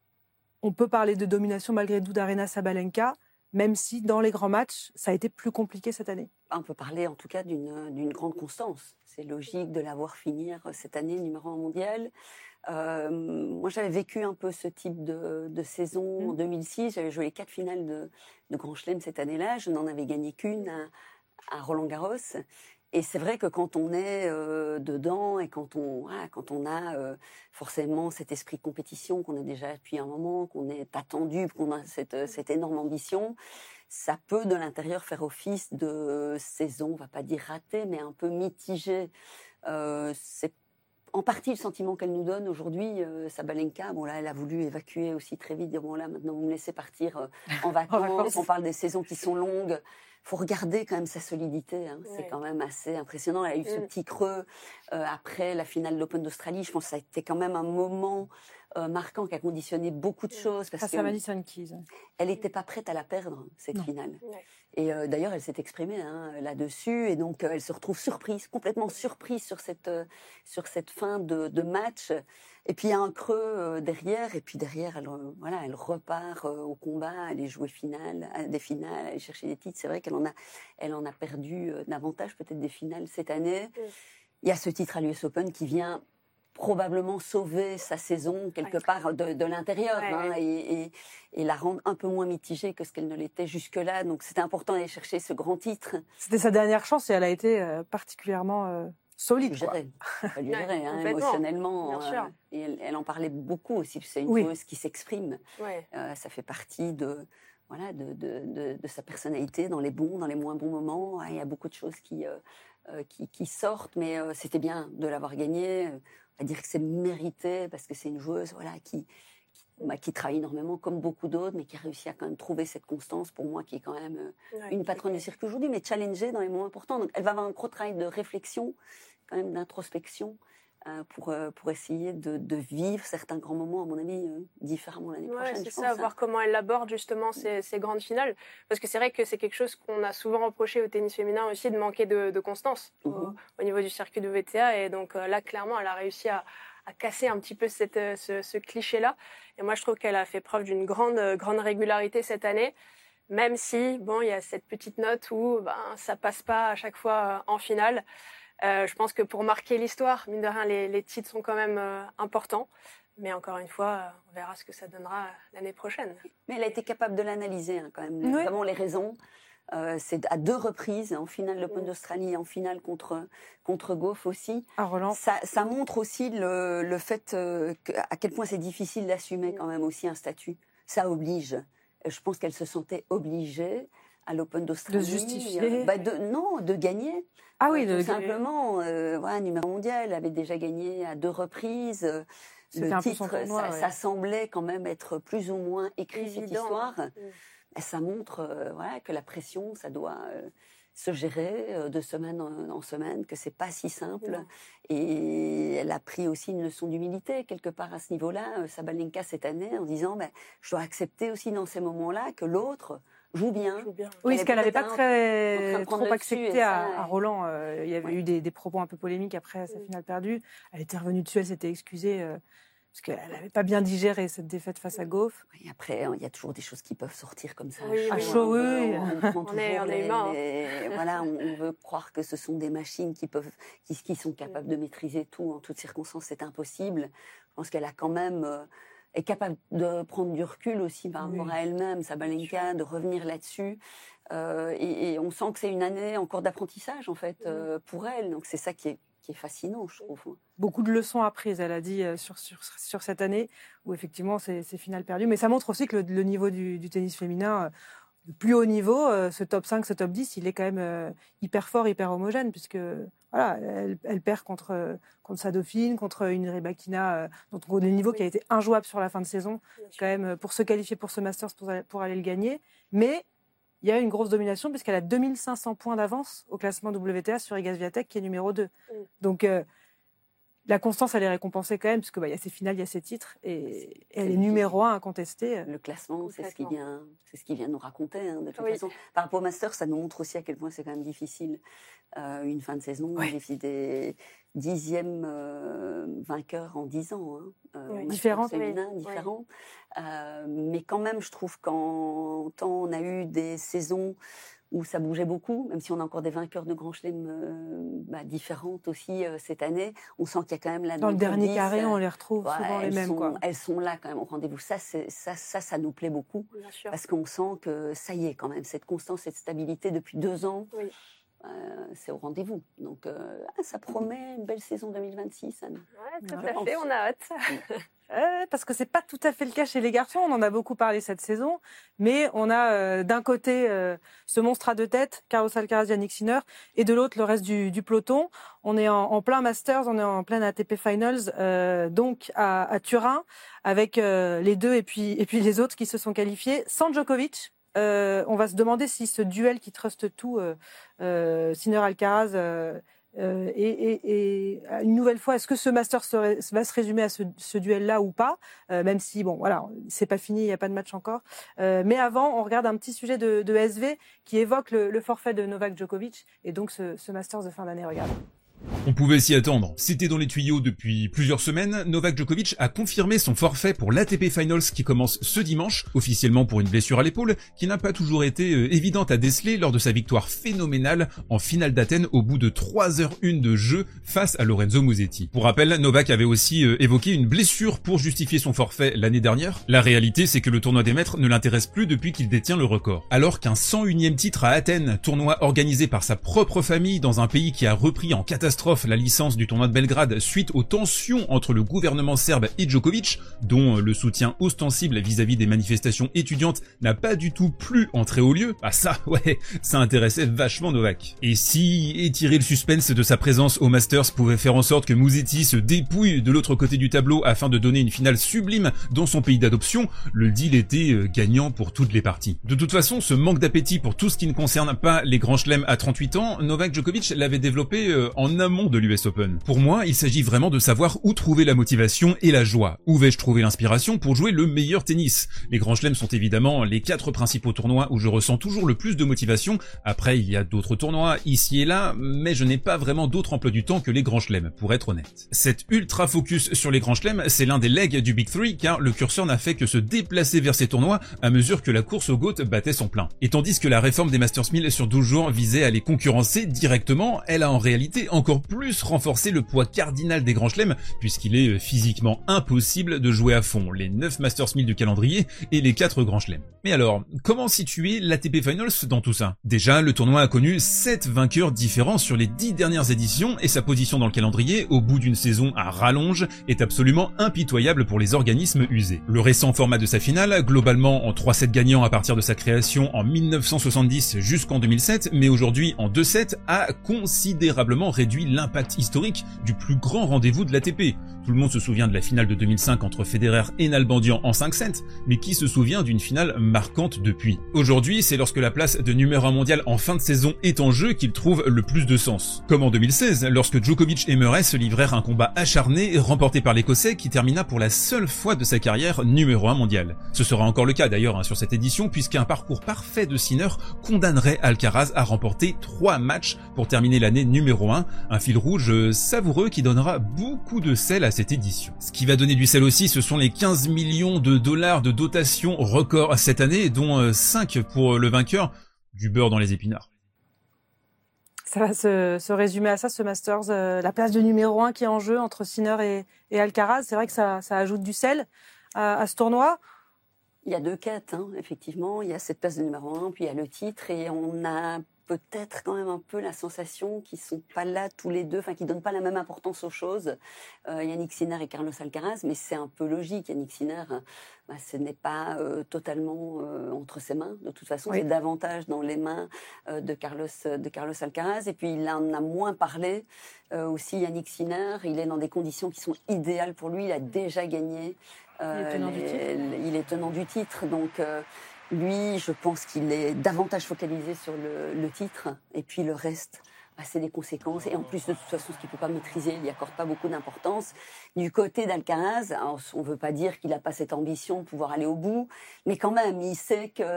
on peut parler de domination malgré tout d'Aryna Sabalenka, même si dans les grands matchs, ça a été plus compliqué cette année? On peut parler en tout cas d'une, d'une grande constance. C'est logique de la voir finir cette année numéro un mondial. Euh, moi, j'avais vécu un peu ce type de, de saison mmh. en deux mille six. J'avais joué les quatre finales de, de Grand Chelem cette année-là. Je n'en avais gagné qu'une à, à Roland-Garros. Et c'est vrai que quand on est euh, dedans et quand on, ah, quand on a euh, forcément cet esprit de compétition qu'on a déjà depuis un moment, qu'on est attendu, qu'on a cette, cette énorme ambition, ça peut de l'intérieur faire office de saison, on va pas dire ratée, mais un peu mitigée. Euh, c'est en partie le sentiment qu'elle nous donne aujourd'hui, euh, Sabalenka. Bon là, elle a voulu évacuer aussi très vite, dire bon là, maintenant vous me laissez partir euh, en vacances. On parle des saisons qui sont longues. Faut regarder quand même sa solidité. Hein. Ouais. C'est quand même assez impressionnant. Elle a eu ce petit creux euh, après la finale de l'Open d'Australie. Je pense que ça a été quand même un moment euh, marquant qui a conditionné beaucoup de choses. Parce Face à Madison Keys. Elle n'était pas prête à la perdre, cette non. finale. Ouais. Et euh, d'ailleurs, elle s'est exprimée hein, là-dessus. Et donc, euh, elle se retrouve surprise, complètement surprise sur cette, euh, sur cette fin de, de match. Et puis, il y a un creux euh, derrière. Et puis, derrière, elle, euh, voilà, elle repart euh, au combat. Elle est jouée finale, des finales, elle est chercher des titres. C'est vrai qu'elle en a, elle en a perdu euh, davantage, peut-être des finales cette année. Oui. Il y a ce titre à l'U S Open qui vient probablement sauver sa saison quelque ouais. part de, de l'intérieur ouais, hein, ouais. Et, et, et la rendre un peu moins mitigée que ce qu'elle ne l'était jusque-là. Donc, c'était important d'aller chercher ce grand titre. C'était sa dernière chance et elle a été euh, particulièrement euh, solide. Lui gérer. Quoi. Lui gérer, hein, émotionnellement. Bien sûr. Euh, et elle, elle en parlait beaucoup aussi. C'est une oui. joueuse qui s'exprime. Ouais. Euh, ça fait partie de, voilà, de, de, de, de sa personnalité dans les bons, dans les moins bons moments. Il y a beaucoup de choses qui, euh, qui, qui sortent, mais euh, c'était bien de l'avoir gagnée. À dire que c'est mérité parce que c'est une joueuse voilà, qui, qui, bah, qui travaille énormément comme beaucoup d'autres, mais qui a réussi à quand même trouver cette constance pour moi qui est quand même euh, ouais, une patronne du circuit aujourd'hui, mais challengée dans les moments importants. Donc elle va avoir un gros travail de réflexion, quand même d'introspection euh, pour, euh, pour essayer de, de vivre certains grands moments, à mon avis, euh, différemment l'année ouais, prochaine. C'est je ça, pense, voir hein. comment elle aborde justement ces, ces grandes finales. Parce que c'est vrai que c'est quelque chose qu'on a souvent reproché au tennis féminin aussi, de manquer de, de constance mm-hmm. au, au niveau du circuit de W T A. Et donc euh, là, clairement, elle a réussi à à casser un petit peu cette, ce, ce cliché-là. Et moi, je trouve qu'elle a fait preuve d'une grande, grande régularité cette année, même si, bon, il y a cette petite note où ben, ça passe pas à chaque fois en finale. Euh, je pense que pour marquer l'histoire, mine de rien, les, les titres sont quand même euh, importants. Mais encore une fois, on verra ce que ça donnera l'année prochaine. Mais elle a été capable de l'analyser, hein, quand même, oui. vraiment les raisons. Euh, c'est à deux reprises, en finale de l'Open d'Australie, en finale contre contre Gauff aussi. À Roland. Ça, ça montre aussi le, le fait euh, que, à quel point c'est difficile d'assumer quand même aussi un statut. Ça oblige. Je pense qu'elle se sentait obligée à l'Open d'Australie. De se justifier. Bah de, non, de gagner. Ah oui, euh, de tout simplement. Euh, voilà, numéro mondial, elle avait déjà gagné à deux reprises. C'était le titre, tournoi, ça, ouais. ça semblait quand même être plus ou moins écrit Évident. cette histoire. Mmh. Ça montre euh, voilà, que la pression, ça doit euh, se gérer euh, de semaine en, en semaine, que c'est pas si simple. Non. Et elle a pris aussi une leçon d'humilité quelque part à ce niveau-là, euh, Sabalenka cette année, en disant ben, je dois accepter aussi dans ces moments-là que l'autre joue bien. Joue bien. Oui, ce qu'elle n'avait pas très trop accepté à, à Roland. Euh, il y avait ouais. eu des, des propos un peu polémiques après sa finale perdue. Elle était revenue dessus, elle s'était excusée. Euh, Parce qu'elle n'avait pas bien digéré cette défaite face à Gauff. Et après, il y a toujours des choses qui peuvent sortir comme ça. Oui, à chaud, oui. On, on, on est, on est humain. Voilà, on, on veut croire que ce sont des machines qui peuvent, qui, qui sont capables de maîtriser tout en toutes circonstances. C'est impossible. Je pense qu'elle a quand même euh, est capable de prendre du recul aussi par rapport oui. à elle-même, Sabalenka, de revenir là-dessus. Euh, et, et on sent que c'est une année encore d'apprentissage en fait euh, pour elle. Donc c'est ça qui est qui est fascinant, je trouve. Beaucoup de leçons apprises, elle a dit, sur, sur, sur cette année, où effectivement, c'est, c'est finale perdue. Mais ça montre aussi que le, le niveau du, du tennis féminin, le plus haut niveau, ce top cinq, ce top dix, il est quand même hyper fort, hyper homogène, puisque voilà, elle, elle perd contre, contre sa dauphine, contre une Rybakina, dont on connaît le niveau oui. qui a été injouable sur la fin de saison, quand même, pour se qualifier pour ce Masters, pour, pour aller le gagner. Mais il y a une grosse domination puisqu'elle a deux mille cinq cents points d'avance au classement W T A sur Iga Swiatek qui est numéro deux. Mm. Donc euh, la constance, elle est récompensée quand même, parce qu'il bah, y a ses finales, il y a ses titres, et, et elle est numéro un incontestée. Le classement, c'est ce, qui vient, c'est ce qui vient nous raconter, hein, de toute oui. façon. Par rapport au Masters, ça nous montre aussi à quel point c'est quand même difficile. Euh, une fin de saison, oui. des, des dixièmes euh, vainqueurs en dix ans. Hein, euh, oui. Différentes. Féminin, oui. différentes. Oui. Euh, mais quand même, je trouve qu'en temps, on a eu des saisons où ça bougeait beaucoup, même si on a encore des vainqueurs de Grand Chelem euh, bah, différentes aussi euh, cette année. On sent qu'il y a quand même là dans le dernier dix, carré, on les retrouve ouais, souvent les mêmes. Sont, quoi. Elles sont là quand même au rendez-vous. Ça, c'est, ça, ça, ça nous plaît beaucoup parce qu'on sent que ça y est quand même cette constance, cette stabilité depuis deux ans. Oui. Euh, c'est au rendez-vous. Donc, euh, ça promet une belle saison deux mille vingt-six. Anne. Ouais, tout à fait, on a hâte. euh, parce que c'est pas tout à fait le cas chez les garçons. On en a beaucoup parlé cette saison, mais on a euh, d'un côté euh, ce monstre à deux têtes, Carlos Alcaraz, Jannik Sinner, et de l'autre le reste du, du peloton. On est en, en plein Masters, on est en plein A T P Finals, euh, donc à, à Turin, avec euh, les deux et puis et puis les autres qui se sont qualifiés sans Djokovic. Euh, on va se demander si ce duel qui truste tout, euh, euh, Sinner-Alcaraz, euh, euh, et, et, et une nouvelle fois, est-ce que ce Master serait, va se résumer à ce, ce duel-là ou pas, euh, même si, bon, voilà, c'est pas fini, il n'y a pas de match encore. Euh, mais avant, on regarde un petit sujet de, de S V qui évoque le, le forfait de Novak Djokovic et donc ce, ce Masters de fin d'année, regarde. On pouvait s'y attendre. C'était dans les tuyaux depuis plusieurs semaines. Novak Djokovic a confirmé son forfait pour l'A T P Finals qui commence ce dimanche, officiellement pour une blessure à l'épaule qui n'a pas toujours été euh, évidente à déceler lors de sa victoire phénoménale en finale d'Athènes au bout de trois heures une de jeu face à Lorenzo Musetti. Pour rappel, Novak avait aussi euh, évoqué une blessure pour justifier son forfait l'année dernière. La réalité, c'est que le tournoi des maîtres ne l'intéresse plus depuis qu'il détient le record. Alors qu'un cent unième titre à Athènes, tournoi organisé par sa propre famille dans un pays qui a repris en catastrophe la licence du tournoi de Belgrade suite aux tensions entre le gouvernement serbe et Djokovic, dont le soutien ostensible vis-à-vis des manifestations étudiantes n'a pas du tout plus entré au lieu, ah ça, ouais, ça intéressait vachement Novak. Et si étirer le suspense de sa présence au Masters pouvait faire en sorte que Musetti se dépouille de l'autre côté du tableau afin de donner une finale sublime dans son pays d'adoption, le deal était gagnant pour toutes les parties. De toute façon, ce manque d'appétit pour tout ce qui ne concerne pas les grands chelems à trente-huit ans, Novak Djokovic l'avait développé en amont de l'U S Open. Pour moi, il s'agit vraiment de savoir où trouver la motivation et la joie. Où vais-je trouver l'inspiration pour jouer le meilleur tennis? Les grands chelems sont évidemment les quatre principaux tournois où je ressens toujours le plus de motivation. Après, il y a d'autres tournois ici et là, mais je n'ai pas vraiment d'autre emploi du temps que les grands chelems, pour être honnête. Cet ultra focus sur les grands chelems, c'est l'un des legs du Big Three, car le curseur n'a fait que se déplacer vers ces tournois à mesure que la course au GOAT battait son plein. Et tandis que la réforme des Masters mille sur douze jours visait à les concurrencer directement, elle a en réalité encore plus renforcer le poids cardinal des grands chelems puisqu'il est physiquement impossible de jouer à fond les neuf Masters mille du calendrier et les quatre grands chelems. Mais alors, comment situer l'A T P Finals dans tout ça? Déjà, le tournoi a connu sept vainqueurs différents sur les dix dernières éditions et sa position dans le calendrier au bout d'une saison à rallonge est absolument impitoyable pour les organismes usés. Le récent format de sa finale, globalement en trois sets gagnants à partir de sa création en mille neuf cent soixante-dix jusqu'en deux mille sept, mais aujourd'hui en deux sets, a considérablement réduit l'impact historique du plus grand rendez-vous de l'A T P. Tout le monde se souvient de la finale de deux mille cinq entre Federer et Nalbandian en cinq sept, mais qui se souvient d'une finale marquante depuis? Aujourd'hui, c'est lorsque la place de numéro un mondial en fin de saison est en jeu qu'il trouve le plus de sens. Comme en deux mille seize, lorsque Djokovic et Murray se livrèrent un combat acharné remporté par l'Écossais qui termina pour la seule fois de sa carrière numéro un mondial. Ce sera encore le cas d'ailleurs hein, sur cette édition puisqu'un parcours parfait de Sinner condamnerait Alcaraz à remporter trois matchs pour terminer l'année numéro un, un fil rouge savoureux qui donnera beaucoup de sel à cette édition. Ce qui va donner du sel aussi, ce sont les quinze millions de dollars de dotation record cette année, dont cinq pour le vainqueur, du beurre dans les épinards. Ça va se, se résumer à ça, ce Masters, euh, la place de numéro un qui est en jeu entre Sinner et, et Alcaraz. C'est vrai que ça, ça ajoute du sel à, à ce tournoi. Il y a deux quêtes, hein, effectivement. Il y a cette place de numéro un, puis il y a le titre, et on a peut-être quand même un peu la sensation qu'ils sont pas là tous les deux, enfin qu'ils donnent pas la même importance aux choses. Euh, Jannik Sinner et Carlos Alcaraz, mais c'est un peu logique. Jannik Sinner, bah, ce n'est pas euh, totalement euh, entre ses mains. De toute façon, oui. C'est davantage dans les mains euh, de Carlos de Carlos Alcaraz. Et puis il en a moins parlé euh, aussi. Jannik Sinner, il est dans des conditions qui sont idéales pour lui. Il a déjà gagné. Euh, il est tenant les, du titre. Il est tenant du titre, donc. Euh, Lui, je pense qu'il est davantage focalisé sur le, le titre, et puis le reste, bah, c'est des conséquences. Et en plus, de toute façon, ce qu'il ne peut pas maîtriser, il n'y accorde pas beaucoup d'importance. Du côté d'Alcaraz, on ne veut pas dire qu'il n'a pas cette ambition de pouvoir aller au bout, mais quand même, il sait qu'il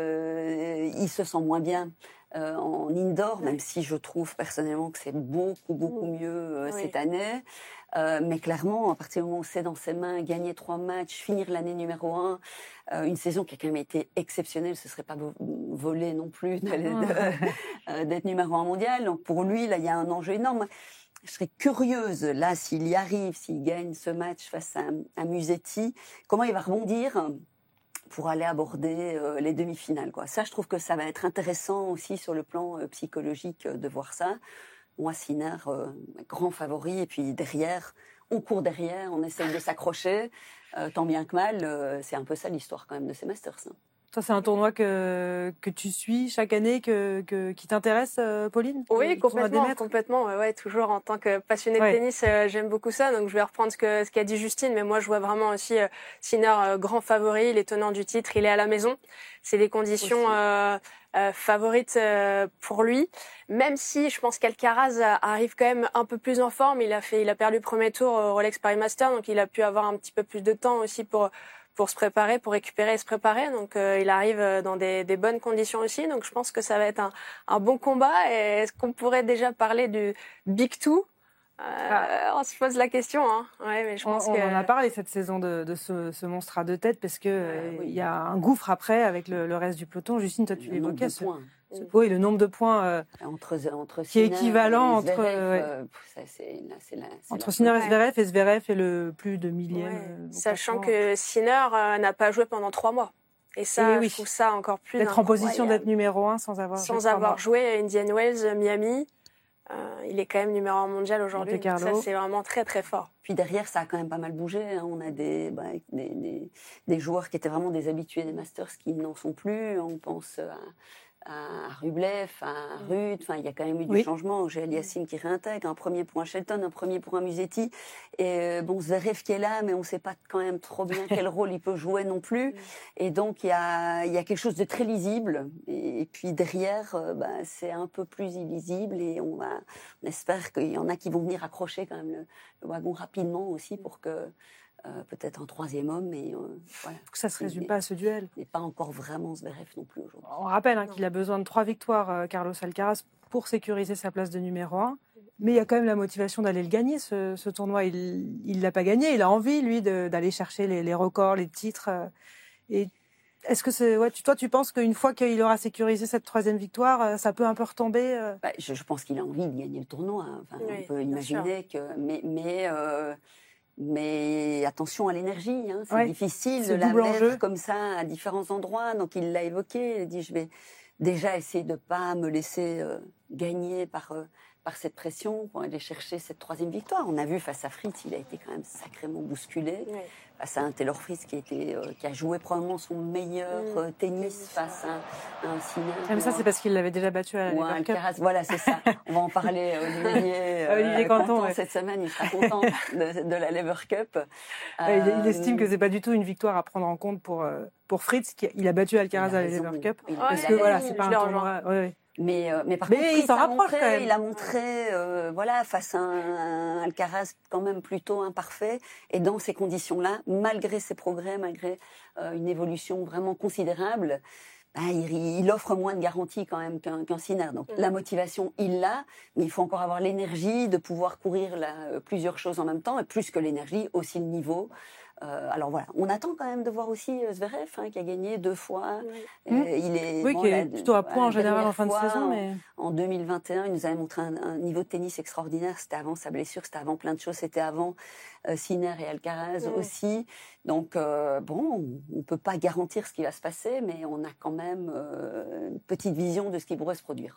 euh, se sent moins bien euh, en indoor, même si je trouve personnellement que c'est beaucoup, beaucoup mieux euh, oui. cette année. Euh, mais clairement, à partir du moment où c'est dans ses mains, gagner trois matchs, finir l'année numéro un, euh, une saison qui a quand même été exceptionnelle, ce serait pas volé non plus d'aller, de, euh, d'être numéro un mondial. Donc pour lui, là, il y a un enjeu énorme. Je serais curieuse, là, s'il y arrive, s'il gagne ce match face à, à Musetti, comment il va rebondir pour aller aborder euh, les demi-finales, quoi. Ça, je trouve que ça va être intéressant aussi sur le plan euh, psychologique euh, de voir ça. Moi, Sinner, euh, grand favori, et puis derrière, on court derrière, on essaye de s'accrocher, euh, tant bien que mal. Euh, c'est un peu ça l'histoire quand même de ces Masters. Hein. Ça, c'est un tournoi que que tu suis chaque année, que, que qui t'intéresse, euh, Pauline? Oui, complètement, complètement. Ouais, ouais, toujours en tant que passionnée de ouais. tennis, euh, j'aime beaucoup ça. Donc, je vais reprendre ce que ce qu'a dit Justine, mais moi, je vois vraiment aussi euh, Sinner euh, grand favori, il est tenant du titre, il est à la maison. C'est des conditions euh, euh, favorites euh, pour lui. Même si je pense qu'Alcaraz arrive quand même un peu plus en forme, il a fait, il a perdu le premier tour au Rolex Paris Masters, donc il a pu avoir un petit peu plus de temps aussi pour pour se préparer, pour récupérer et se préparer. Donc, euh, il arrive dans des, des bonnes conditions aussi. Donc, je pense que ça va être un, un bon combat. Et est-ce qu'on pourrait déjà parler du Big Two ? Euh, ah. On se pose la question, hein. Ouais, mais je pense on, que... on en a parlé cette saison de, de ce, ce monstre à deux têtes parce que euh, oui. il y a un gouffre après avec le, le reste du peloton. Justine, toi, tu le l'évoquais. Ce... Points. Oui, le nombre de points euh, entre, entre qui est équivalent entre Zverev, ouais. euh, ça, c'est, là, c'est la, c'est entre Sinner et Zverev, et Zverev est le plus de millième. Ouais. Euh, Sachant que Sinner euh, n'a pas joué pendant trois mois. Et ça, et oui. je trouve ça encore plus d'être en position d'être numéro un sans avoir sans avoir joué à Indian Wells, Miami. Euh, il est quand même numéro un mondial aujourd'hui. Donc ça, c'est vraiment très très fort. Puis derrière, ça a quand même pas mal bougé. Hein. On a des, bah, des, des, des joueurs qui étaient vraiment des habitués des Masters qui n'en sont plus. On pense à à Rublev, à Ruud, enfin il y a quand même eu du oui. changement. J'ai Aliassime qui réintègre, un premier pour un Shelton, un premier pour un Musetti, et euh, bon Zverev qui est là, mais on ne sait pas quand même trop bien quel rôle il peut jouer non plus. Et donc il y a il y a quelque chose de très lisible. Et, et puis derrière, euh, bah, c'est un peu plus illisible, et on va, on espère qu'il y en a qui vont venir accrocher quand même le, le wagon rapidement aussi pour que Euh, peut-être un troisième homme, mais euh, voilà. Que ça ne se résume pas à ce duel. Il n'est pas encore vraiment Zverev non plus aujourd'hui. On rappelle hein, qu'il a besoin de trois victoires, euh, Carlos Alcaraz, pour sécuriser sa place de numéro un. Mais il y a quand même la motivation d'aller le gagner, ce, ce tournoi. Il ne l'a pas gagné. Il a envie, lui, de, d'aller chercher les, les records, les titres. Euh, et est-ce que c'est, ouais, tu, toi, tu penses qu'une fois qu'il aura sécurisé cette troisième victoire, ça peut un peu retomber euh... bah, je, je pense qu'il a envie de gagner le tournoi. Enfin, oui, on peut imaginer que... Mais... mais euh... Mais attention à l'énergie, hein. c'est ouais, difficile c'est de la mettre enjeu. Comme ça à différents endroits. Donc il l'a évoqué, il a dit je vais déjà essayer de pas me laisser euh, gagner par euh, par cette pression pour aller chercher cette troisième victoire. On a vu face à Fritz, il a été quand même sacrément bousculé. Ouais. Face à un Taylor Fritz qui était euh, qui a joué probablement son meilleur euh, tennis mmh. face à, à un Sinner. Ah, mais ça c'est parce qu'il l'avait déjà battu à la Lever Cup. Voilà, c'est ça. On va en parler Olivier, euh, Olivier Canton ouais. cette semaine, il sera content de, de la Lever Cup. Euh, il, il estime que c'est pas du tout une victoire à prendre en compte pour euh, pour Fritz qui il a battu Alcaraz à la Lever Cup il, parce il que voilà, c'est pas un tournoi. Ouais, ouais. Mais, euh, mais par mais contre, il s'en rapproche montré, quand même. Il a montré, euh, voilà, face à un, un Alcaraz quand même plutôt imparfait, et dans ces conditions-là, malgré ses progrès, malgré euh, une évolution vraiment considérable, bah, il, il offre moins de garanties quand même qu'un, qu'un Sinner. Donc mmh. la motivation, il l'a, mais il faut encore avoir l'énergie de pouvoir courir là, plusieurs choses en même temps, et plus que l'énergie, aussi le niveau. Euh, alors voilà, on attend quand même de voir aussi Zverev hein, qui a gagné deux fois. Oui, euh, il est oui, bon, qui est la, plutôt à point en général en fin de saison. Mais... En, en deux mille vingt et un, il nous avait montré un, un niveau de tennis extraordinaire. C'était avant sa blessure, c'était avant plein de choses, c'était avant euh, Sinner et Alcaraz oui. aussi. Donc euh, bon, on ne peut pas garantir ce qui va se passer, mais on a quand même euh, une petite vision de ce qui pourrait se produire.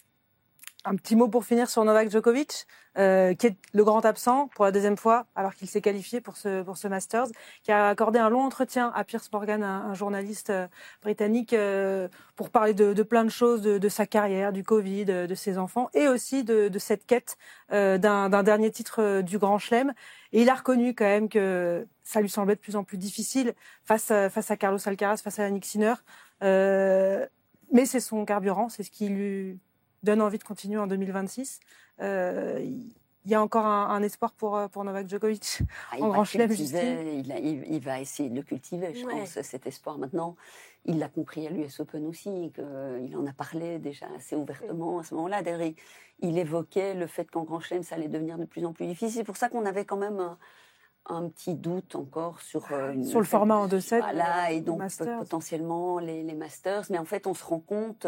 Un petit mot pour finir sur Novak Djokovic, euh, qui est le grand absent pour la deuxième fois, alors qu'il s'est qualifié pour ce pour ce Masters, qui a accordé un long entretien à Piers Morgan, un, un journaliste euh, britannique, euh, pour parler de, de plein de choses, de, de sa carrière, du Covid, de, de ses enfants, et aussi de, de cette quête euh, d'un, d'un dernier titre euh, du Grand Chelem. Et il a reconnu quand même que ça lui semblait de plus en plus difficile face à, face à Carlos Alcaraz, face à Yannick Sinner. Euh, mais c'est son carburant, c'est ce qui lui donne envie de continuer en deux mille vingt-six. Euh, il y a encore un, un espoir pour, pour Novak Djokovic ah, en Grand Chelem, Justine. Il, a, il, il va essayer de le cultiver, je ouais. pense, cet espoir. Maintenant, il l'a compris à l'U S Open aussi, qu'il en a parlé déjà assez ouvertement à ce moment-là. D'ailleurs, il, il évoquait le fait qu'en Grand Chelem, ça allait devenir de plus en plus difficile. C'est pour ça qu'on avait quand même un, un petit doute encore sur... Euh, une, sur le format en deux sept. Voilà, et donc potentiellement les, les Masters. Mais en fait, on se rend compte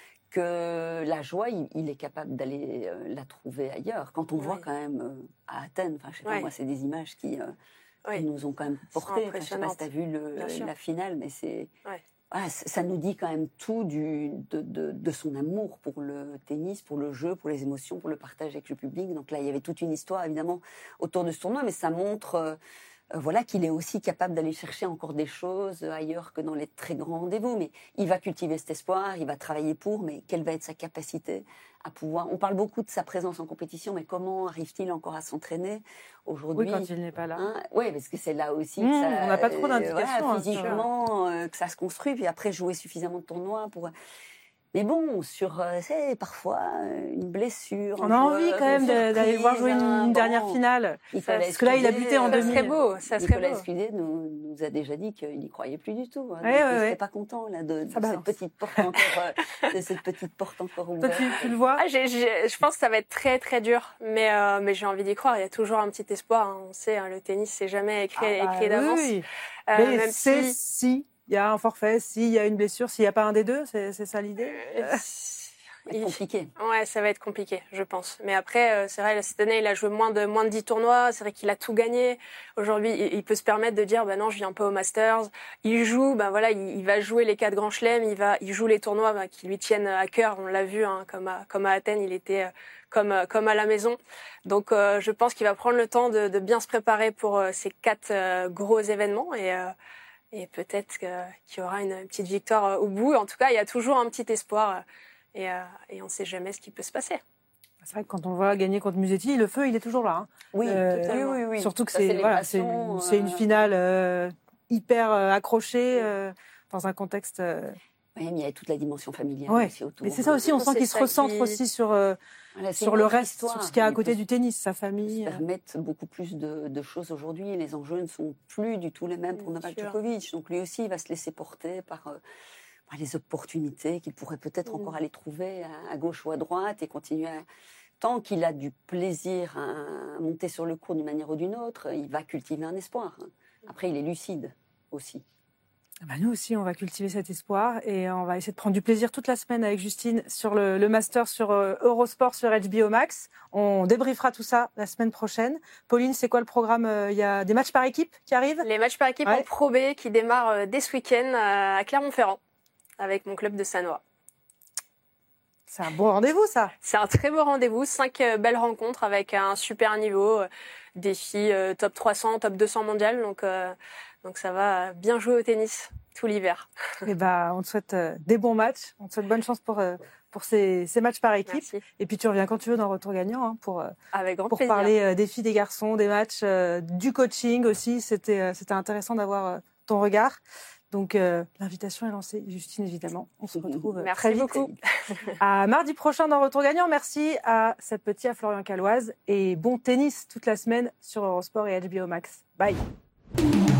que la joie, il, il est capable d'aller euh, la trouver ailleurs. Quand on ouais. voit quand même euh, à Athènes, enfin, je sais pas, ouais. moi, c'est des images qui, euh, ouais. qui nous ont quand même portés. Enfin, je sais pas si tu as vu le, la finale, mais c'est... Ouais. Voilà, ça nous dit quand même tout du, de, de, de son amour pour le tennis, pour le jeu, pour les émotions, pour le partage avec le public. Donc là, il y avait toute une histoire, évidemment, autour de ce tournoi, mais ça montre... Euh, Euh, voilà qu'il est aussi capable d'aller chercher encore des choses ailleurs que dans les très grands rendez-vous. Mais il va cultiver cet espoir, il va travailler pour, mais quelle va être sa capacité à pouvoir... On parle beaucoup de sa présence en compétition, mais comment arrive-t-il encore à s'entraîner aujourd'hui? Oui, quand il n'est pas là. Hein, oui, parce que c'est là aussi mmh, que ça... On n'a pas trop d'indications. Euh, voilà, physiquement, euh, que ça se construit, puis après jouer suffisamment de tournois pour... Mais bon, sur, euh, c'est parfois euh, une blessure. On a envie quand même d'aller voir jouer une, une bon, dernière finale. Parce Escudé, que là, il a buté en deux mille. Ça serait beau, ça serait Nicolas beau. Escudé nous, nous a déjà dit qu'il n'y croyait plus du tout. Hein, ouais, ouais, il ouais. n'était pas content là, de, de cette petite porte encore, de cette petite porte encore ouverte. Toi, tu, tu le vois ah, j'ai, j'ai, je pense que ça va être très très dur, mais euh, mais j'ai envie d'y croire. Il y a toujours un petit espoir. Hein. On sait, hein, le tennis, c'est jamais écrit, ah, bah, écrit d'avance. Oui. Euh, mais même c'est si... si il y a un forfait, s'il y a une blessure, s'il n'y a pas un des deux, c'est, c'est ça l'idée. Euh, C'est compliqué. Ouais, ça va être compliqué, je pense. Mais après, euh, c'est vrai, cette année, il a joué moins de moins de dix tournois. C'est vrai qu'il a tout gagné. Aujourd'hui, il, il peut se permettre de dire, bah non, je viens pas au Masters. Il joue, ben bah voilà, il, il va jouer les quatre grands chelems. Il va, il joue les tournois bah, qui lui tiennent à cœur. On l'a vu, hein, comme à comme à Athènes, il était euh, comme euh, comme à la maison. Donc, euh, je pense qu'il va prendre le temps de, de bien se préparer pour euh, ces quatre euh, gros événements et. Euh, Et peut-être que, qu'il y aura une petite victoire euh, au bout. En tout cas, il y a toujours un petit espoir. Euh, Et, euh, et on ne sait jamais ce qui peut se passer. C'est vrai que quand on voit gagner contre Musetti, le feu, il est toujours là. Hein. Oui, euh, oui, oui, oui. Surtout que c'est, voilà, c'est, une, c'est une finale euh, hyper euh, accrochée euh, dans un contexte... Euh... Oui, mais il y a toute la dimension familiale ouais. aussi autour. Mais c'est ça aussi, on sent qu'il se recentre qui... aussi sur, euh, voilà, sur le reste, histoire. Sur ce qu'il y a à côté du tennis, sa famille. Ils permettent beaucoup plus de, de choses aujourd'hui. Les enjeux ne sont plus du tout les mêmes pour Novak Djokovic. Donc lui aussi, il va se laisser porter par... Euh, les opportunités qu'il pourrait peut-être mmh. encore aller trouver à, à gauche ou à droite et continuer à... Tant qu'il a du plaisir à monter sur le court d'une manière ou d'une autre, il va cultiver un espoir. Après, il est lucide aussi. Bah nous aussi, on va cultiver cet espoir et on va essayer de prendre du plaisir toute la semaine avec Justine sur le, le Master sur euh, Eurosport sur H B O Max. On débriefera tout ça la semaine prochaine. Pauline, c'est quoi le programme? Il y a des matchs par équipe qui arrivent? Les matchs par équipe ouais. en Pro B qui démarrent euh, dès ce week-end euh, à Clermont-Ferrand. Avec mon club de Sannois. C'est un bon rendez-vous, ça. C'est un très beau rendez-vous. Cinq euh, belles rencontres avec un super niveau. Euh, des filles euh, top trois cents, top deux cents mondiales. Donc, euh, donc ça va bien jouer au tennis tout l'hiver. Et bah, on te souhaite euh, des bons matchs. On te souhaite bonne chance pour, euh, pour ces, ces matchs par équipe. Merci. Et puis tu reviens quand tu veux dans Retour Gagnant hein, pour, euh, avec grand pour plaisir. parler euh, des filles, des garçons, des matchs, euh, du coaching aussi. C'était, euh, c'était intéressant d'avoir euh, ton regard. Donc, euh, l'invitation est lancée, Justine, évidemment. On se retrouve Merci très vite. beaucoup. À mardi prochain dans Retour Gagnant. Merci à cette petite à Florian Caloise et bon tennis toute la semaine sur Eurosport et H B O Max. Bye.